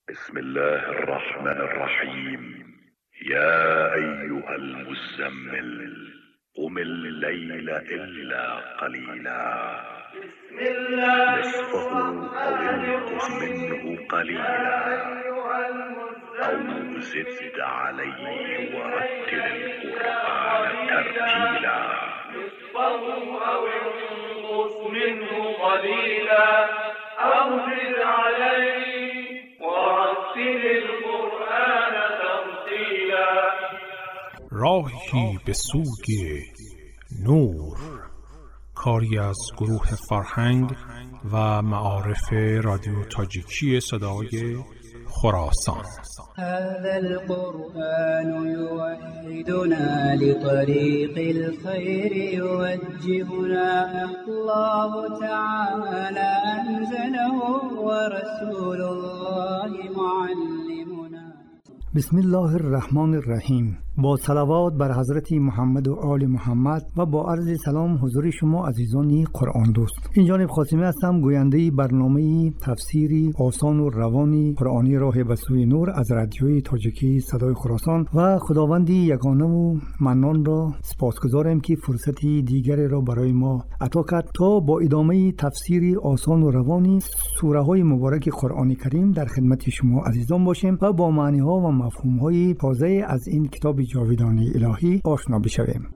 بسم الله الرحمن الرحیم. یا ایها المزمل قم الليل الا قلیلا نصفه او انقص منه قلیلا او زد علیه ورتل القرآن ترتیلا نصفه او انقص منه قلیلا او زد علیه ورتل القرآن ترتیلا. راهی به سوی نور، کاری از گروه فرهنگ و معارف رادیو تاجیکی صدای خراسان. هذا القرآن يوحدنا لطريق الخير يوجهنا الله تعالى أنزله ورسول الله معلمنا. بسم الله الرحمن الرحیم. با صلوات بر حضرت محمد و آل محمد و با عرض سلام حضور شما عزیزان قرآن دوست. این جانب خاتمی هستم، گوینده برنامه تفسیری آسان و روانی قرآنی راه به سوی نور از رادیوی تاجیکی صدای خراسان و خداوندی یگانه و منان را سپاسگزارم که فرصتی دیگری را برای ما عطا کرد تا با ادامه تفسیری آسان و روانی سوره های مبارک قرآن کریم در خدمت شما عزیزان باشیم و با معنی ها و مفهوم های تازه از این کتاب جاویدانی الهی آشنا بشویم.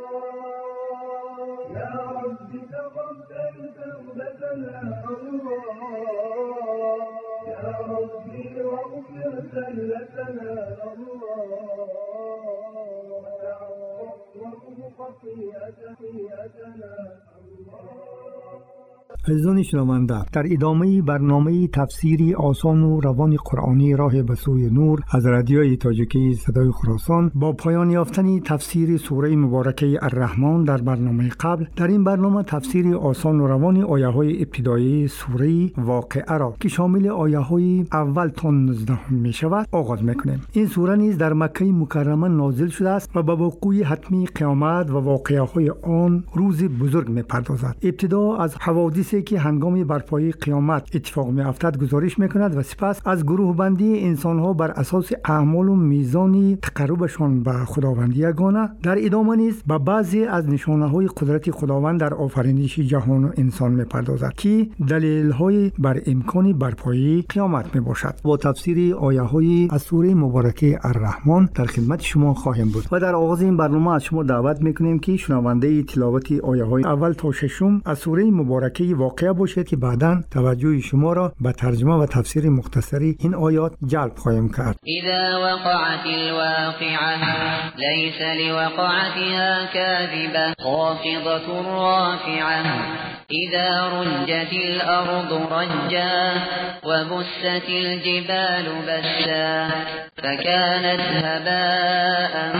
عزیزان شنونده، در ادامه برنامه تفسیری آسان و روان قرآنی راه به سوی نور از رادیوی تاجیکی صدای خراسان با پایان یافتن تفسیر سوره مبارکه الرحمن در برنامه قبل، در این برنامه تفسیر آسان و روان آیه های ابتدایی سوره واقعه را که شامل آیه های اول تا 19 می شود آغاز میکنیم. این سوره نیز در مکه مکرمه نازل شده است و به وقوع حتمی قیامت و واقعه های آن روز بزرگ می پردازد. ابتدا از حوادث که هنگام برپایی قیامت اتفاق می‌افتد گزارش می‌کند و سپس از گروه بندی انسان‌ها بر اساس اعمال و میزان تقربشان به خداوند یگانه. در ادامه نیز به بعضی از نشانه‌های قدرت خداوند در آفرینش جهان و انسان می‌پردازد که دلایل‌های بر امکان برپایی قیامت میباشد. با تفسیر آیه‌های از سوره مبارکه الرحمن در خدمت شما خواهیم بود و در آغاز این برنامه از شما دعوت می‌کنیم که شنونده تلاوت آیه‌های اول تا ششم از سوره مبارکه واقعه باشید که بعداً توجه شما را به ترجمه و تفسیر مختصری این آیات جلب خواهیم کرد. اذا وقعت الواقعه ليس لوقعتها كاذبه خافضه رافعه اذا رجت الارض رجا وبست الجبال بسا فكانت هباء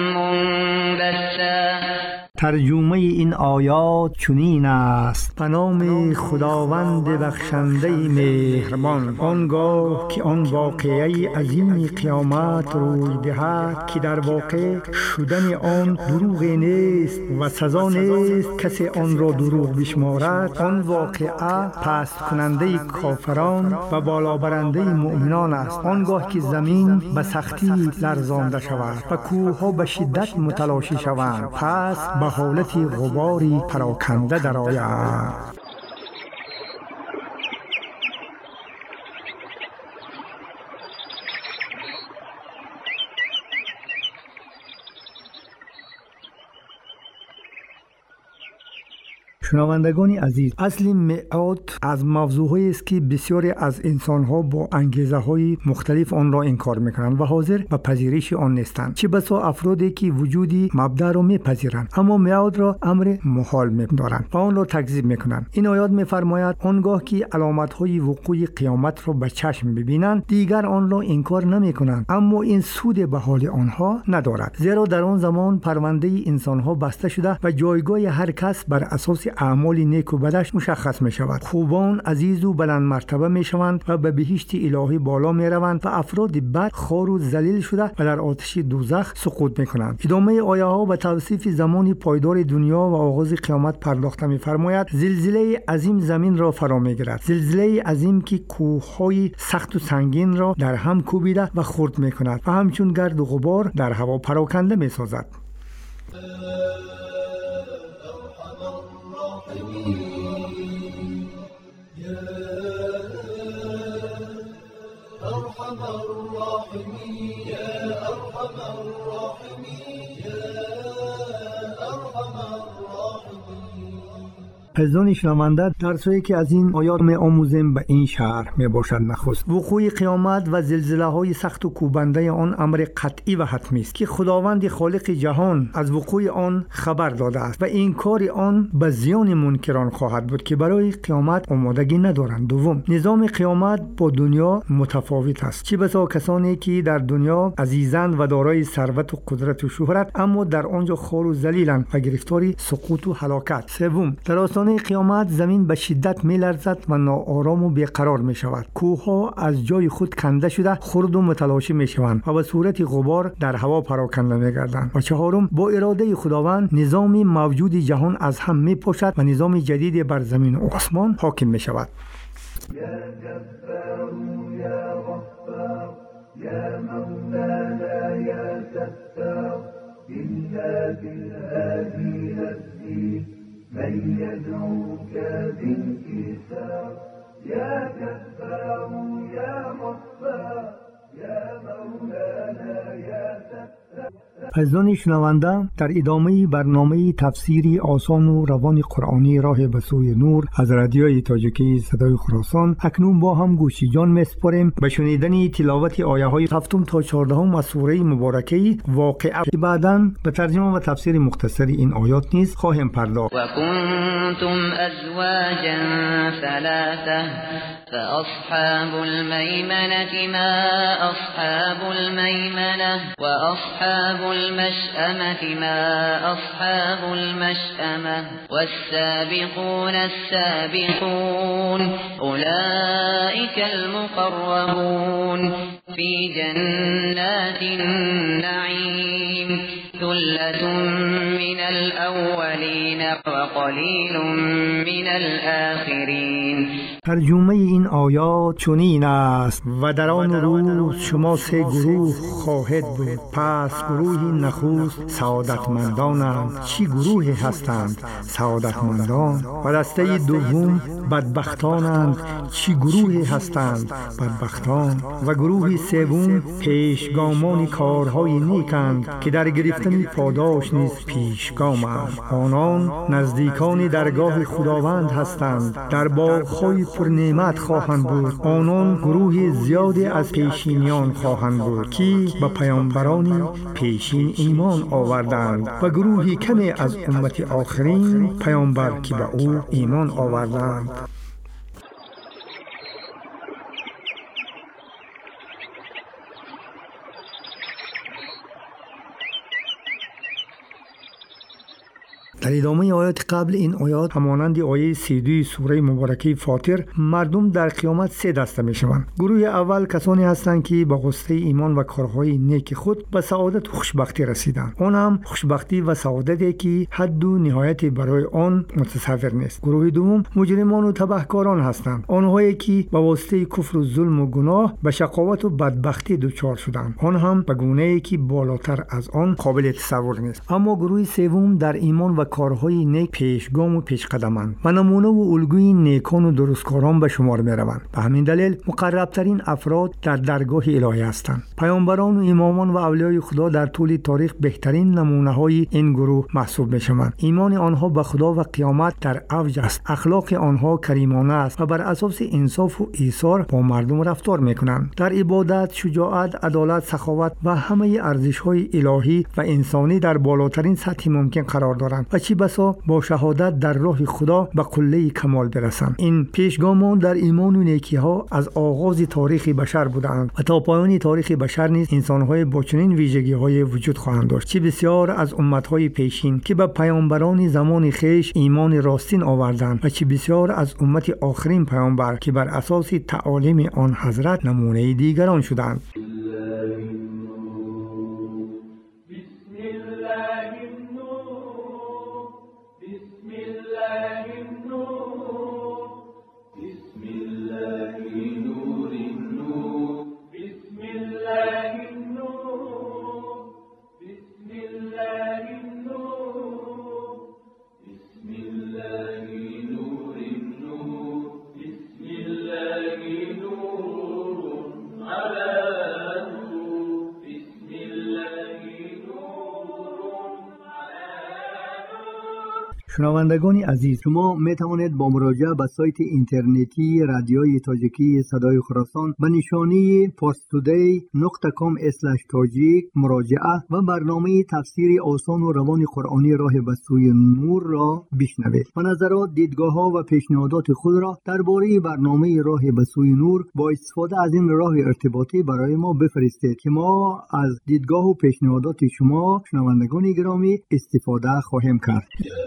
منبثا. ترجمه این آیات چنین است: به نام خداوند بخشنده مهربان. آنگاه که آن واقعه عظیم قیامت روی دهد که در واقع شدن آن دروغ نیست و سزا نیست کسی آن را دروغ بشمارد، آن واقعه پست کننده کافران و بالا برنده مؤمنان است. آنگاه که زمین به سختی لرزانده شود و کوه‌ها به شدت متلاشی شوند، پس به حالت غباری پراکنده درآید. شنوندگان عزیز، اصل میعاد از موضوعی است که بسیاری از انسان‌ها با انگیزه‌های مختلف آن را انکار می‌کنند و حاضر به پذیرش آن نیستند. چه بسا افرادی که وجودی مبدأ را می‌پذیرند اما میعاد را امر محال می‌دارند و آن را تکذیب می‌کنند. این آیات می‌فرماید آنگاه که علامت‌های وقوع قیامت را به چشم ببینند دیگر آن را انکار نمی‌کنند، اما این سود به حال آنها ندارد، زیرا در آن زمان پرونده انسان‌ها بسته شده و جایگاه هر کس بر اساس اعمال نیک و بدش مشخص می شود. خوبان عزیز و بلند مرتبه می شوند و به بهشت الهی بالا می روند و افراد بد خار و ذلیل شده و در آتش دوزخ سقوط می کنند. ادامه آیه ها به توصیف زمان پایدار دنیا و آغاز قیامت پرداخته می فرماید. زلزله عظیم زمین را فرا می گیرد. زلزله عظیم که کوههای سخت و سنگین را در هم کوبیده و خرد می کند و همچون گرد و غبار در هوا پراکنده می سازد. عزیزان شنونده، درسایی که از این آیات می آموزیم به این شرح می باشد. نخست وقوع قیامت و زلزله های سخت و کوبنده آن امر قطعی و حتمی است که خداوند خالق جهان از وقوع آن خبر داده است و این کار آن به زیان منکران خواهد بود که برای قیامت آمادگی ندارند. دوم، نظام قیامت با دنیا متفاوت است. چه بسا کسانی که در دنیا عزیزند و دارای ثروت و قدرت و شهرت، اما در آنجا خار و ذلیلند و گرفتار سقوط و هلاکت. سوم، در آستانه قیامت زمین به شدت می لرزد و ناآرام و بیقرار می شود. کوه ها از جای خود کنده شده خرد و متلاشی می شوند و به صورت غبار در هوا پراکنده می گردند. و چهارم، با اراده خداوند نظام موجود جهان از هم می پاشد و نظام جدید بر زمین و آسمان حاکم می شود. یا جبار یا غفار یا مولانا یا ستار إلا بالهادي نفسي من يدعوك بانكسار يا جبار يا غفار يا مولانا يا ستار. عزیزان شنونده، در ادامه برنامه تفسیری آسان و روان قرآنی راه به سوی نور از رادیوی تاجیکی صدای خراسان اکنون با هم گوشی جان می‌سپاریم به شنیدن تلاوت آیه های 7 تا 14 از سوره مبارکه واقعه که بعداً به ترجمه و تفسیر مختصر این آیات نیز خواهیم پرداخت. و کنتم ازواجا ثلاثه فاصحاب المیمنه ما اصحاب المیمنه و اصحاب المشأمة ما أصحاب المشأمة والسابقون السابقون أولئك المقربون في جنات النعيم ثلة من الأولين وقليل من الآخرين. ترجمه این آیات چنین است: و در آن روز شما سه گروه خواهد بود. پس گروه نخست سعادتمندانند. چی گروهی هستند سعادتمندان؟ و دسته دوم بدبختانند. چی گروهی هستند بدبختان؟ و گروه سوم پیشگامان کارهای نیکند که در گرفتن پاداش نیز پیشگامند. آنان نزدیکان درگاه خداوند هستند، در باغ‌های پر نعمت خواهند بود. آنان گروه زیادی از پیشینیان خواهند بود که به پیامبران پیشین ایمان آوردند و گروهی کمی از امت آخرین پیامبر که به او ایمان آوردند. در ادامه آیات قبل این آیات همانند آیه 32 سوره مبارکه فاطر، مردم در قیامت سه دسته می شوند. گروه اول کسانی هستند که با غصه ایمان و کارهای نیک خود به سعادت و خوشبختی رسیدند. آن هم خوشبختی و سعادتی که حد و نهایتی برای آن متصور نیست. گروه دوم مجرمان و تبهکاران هستند، آنهایی که با واسطه کفر و ظلم و گناه به شقاوت و بدبختی دچار شدند، آن هم به گونه‌ای که بالاتر از آن قابل تصور نیست. اما گروه سوم در ایمان و کارهای نیک پیشگام و پیشقدمند و نمونه و الگوی نیکان و درستکاران به شمار می روند. به همین دلیل مقربترین افراد در درگاه الهی هستند. پیامبران و امامان و اولیای خدا در طول تاریخ بهترین نمونه های این گروه محسوب می شوند. ایمان آنها به خدا و قیامت در اوج است. اخلاق آنها کریمانه است و بر اساس انصاف و ایثار با مردم رفتار می کنند. در عبادت، شجاعت، عدالت، سخاوت و همه ارزش های الهی و انسانی در بالاترین سطح ممکن قرار دارند و چی بسا با شهادت در راه خدا به قله کمال برسند. این پیشگامان در ایمان و نیکی ها از آغاز تاریخ بشر بودند و تا پایان تاریخ بشر نیز انسان‌های با چنین ویژگی‌های وجود خواهند داشت. چه بسیار از امت‌های پیشین که به پیامبران زمان خیش ایمان راستین آوردند و چه بسیار از امت آخرین پیامبر که بر اساس تعالیم آن حضرت نمونه دیگران شدند. شنوندگان عزیز، شما می توانید با مراجعه به سایت اینترنتی رادیوی تاجیکی صدای خراسان به نشانی parstoday.com/tajik مراجعه و برنامه تفسیر آسان و روان قرآنی راه به سوی نور را بشنوید و نظرات، دیدگاه‌ها و پیشنهادات خود را درباره برنامه راه به سوی نور با استفاده از این راه ارتباطی برای ما بفرستید که ما از دیدگاه و پیشنهادات شما شنوندگان گرامی استفاده خواهیم کرد.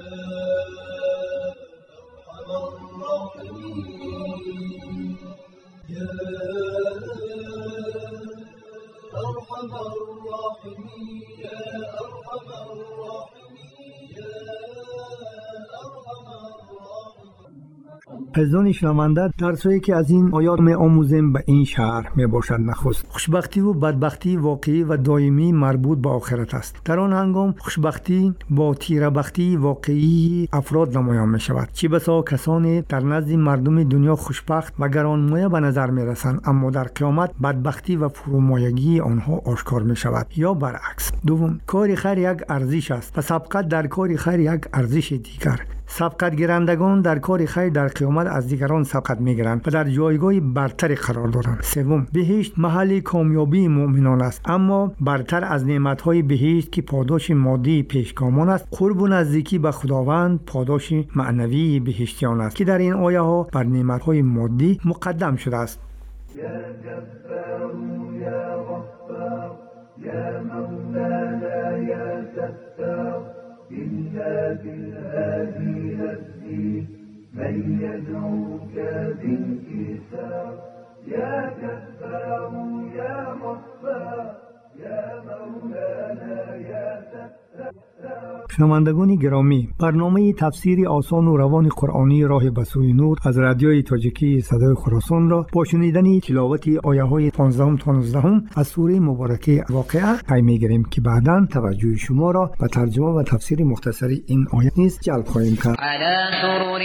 عزیزان شنونده، درسایی که از این آیات می آموزیم به این شرح می باشد. نخست خوشبختی و بدبختی واقعی و دائمی مربوط به آخرت است. در آن هنگام خوشبختی با تیره‌بختی واقعی افراد نمایان می شود. چه بسا کسانی در نزد مردم دنیا خوشبخت و گرانمایه به نظر می رسند، اما در قیامت بدبختی و فرومایگی آنها آشکار می شود یا برعکس. دوم، کار خیر یک ارزش است و سبقت در کار خیر یک ارزش دیگر. سبقت گیرندگان در کار خیر در قیامت از دیگران سبقت میگیرند و در جایگاه برتری قرار دارند. سوم، بهشت محل کامیابی مؤمنان است، اما برتر از نعمت‌های بهشت که پاداش مادی پیشگامان است، قرب و نزدیکی به خداوند پاداش معنوی بهشتیان است که در این آیه ها بر نعمت‌های مادی مقدم شده است. یا جبار یا غفار یا مولانا یا ستار إلا بالهادي نفسي من يدعوك بانكسار يا جبار يا غفار يا مولانا يا ستار. شنوندگان گرامی، برنامه تفسیر آسان و روان قرآنی راه به سوی نور از رادیوی تاجیکی صدای خراسان را با شنیدن تلاوت آیه های 15 تا 19 از سوره مبارکه واقعه پی می‌گیریم که بعداً توجه شما را به ترجمه و تفسیر مختصری این آیه نیز جلب خواهیم کرد. على سرر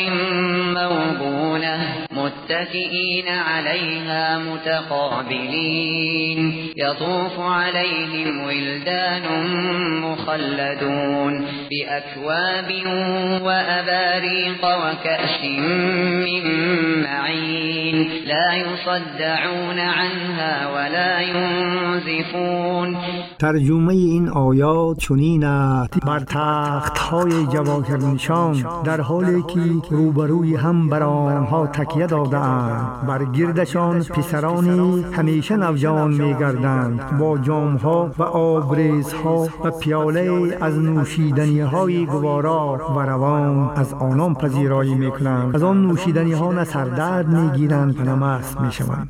موضونة متكئين عليها متقابلين يطوف عليهم ولدان مخلدون بأكواب وأباريق وكأس من معين لا يصدعون عنها ولا ينزفون. ترجمه این آیات چنین است: بر تخت‌های جواهر نشان در حالی که روبروی هم بر آنها تکیه داده‌اند، بر گردشان پسرانی همیشه نوجوان می‌گردند با جام‌ها و آبریزها و پیاله از نوشیدنی‌های گوارا و روان از آنان پذیرایی می‌کنند. از آن نوشیدنی‌ها نه سردرد می‌گیرند و نه مست می‌شوند.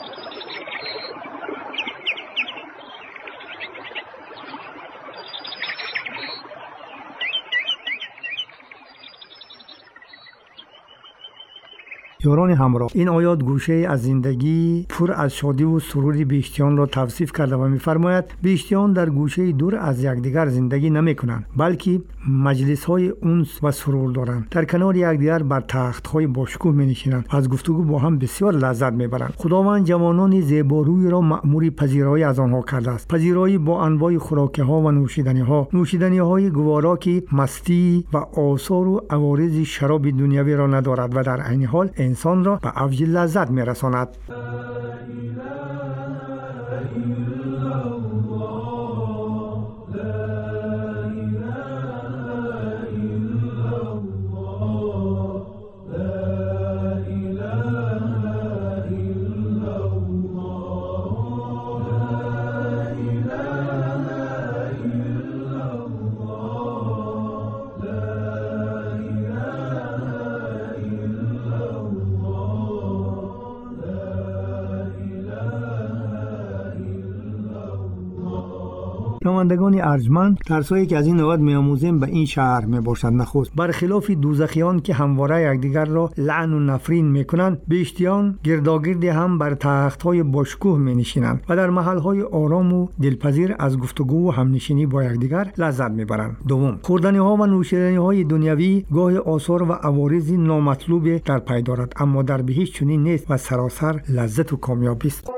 یاران همراه، این آیات گوشه از زندگی پر از شادی و سرور بهشتیان را توصیف کرده و می‌فرماید بهشتیان در گوشه دور از یکدیگر زندگی نمی‌کنند، بلکه مجلس‌های انس و سرور دارند. در کنار یکدیگر بر تخت‌های باشکوه می‌نشینند و از گفتگو با هم بسیار لذت می‌برند. خداوند جوانان زیباروی را مأمور پذیرایی از آنها کرده است. پذیرایی با انواع خوراک‌ها و نوشیدنی‌های گوارا که مستی و آثار و عوارض شراب دنیوی را ندارد و در عین حال انسان را به اوج لذت می‌رساند. شنوندگان ارجمند، درسایی که از این نوبت می‌آموزیم به این شهر میباشد. نخست برخلاف دوزخیان که همواره یکدیگر را لعن و نفرین میکنند، بهشتیان گرداگرد هم بر تخت‌های باشکوه می‌نشینند و در محل‌های آرام و دلپذیر از گفتگو و همنشینی با یکدیگر لذت میبرند. دوم، خوردنی‌ها و نوشیدنی‌های دنیوی گاه آثار و عوارض نامطلوب در پی دارد، اما در بهشت چنین نیست و سراسر لذت و کامیابی است.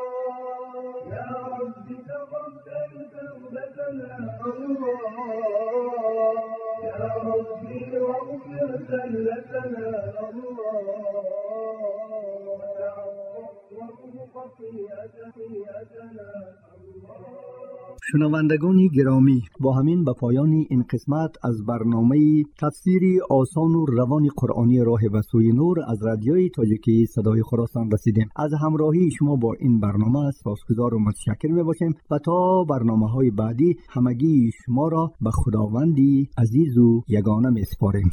شنوندگان گرامی، با همین به پایان این قسمت از برنامه تفسیری آسان و روان قرآنی راه به سوی نور از رادیوی تاجیکی صدای خراسان رسیدیم. از همراهی شما با این برنامه سپاسگزار و متشکر میباشیم و تا برنامه‌های بعدی همگی شما را به خداوندی عزیز و یگانه میسپاریم.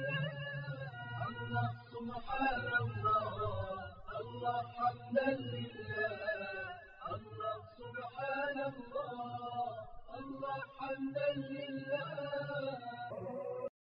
سبحان الله الله حمدا لله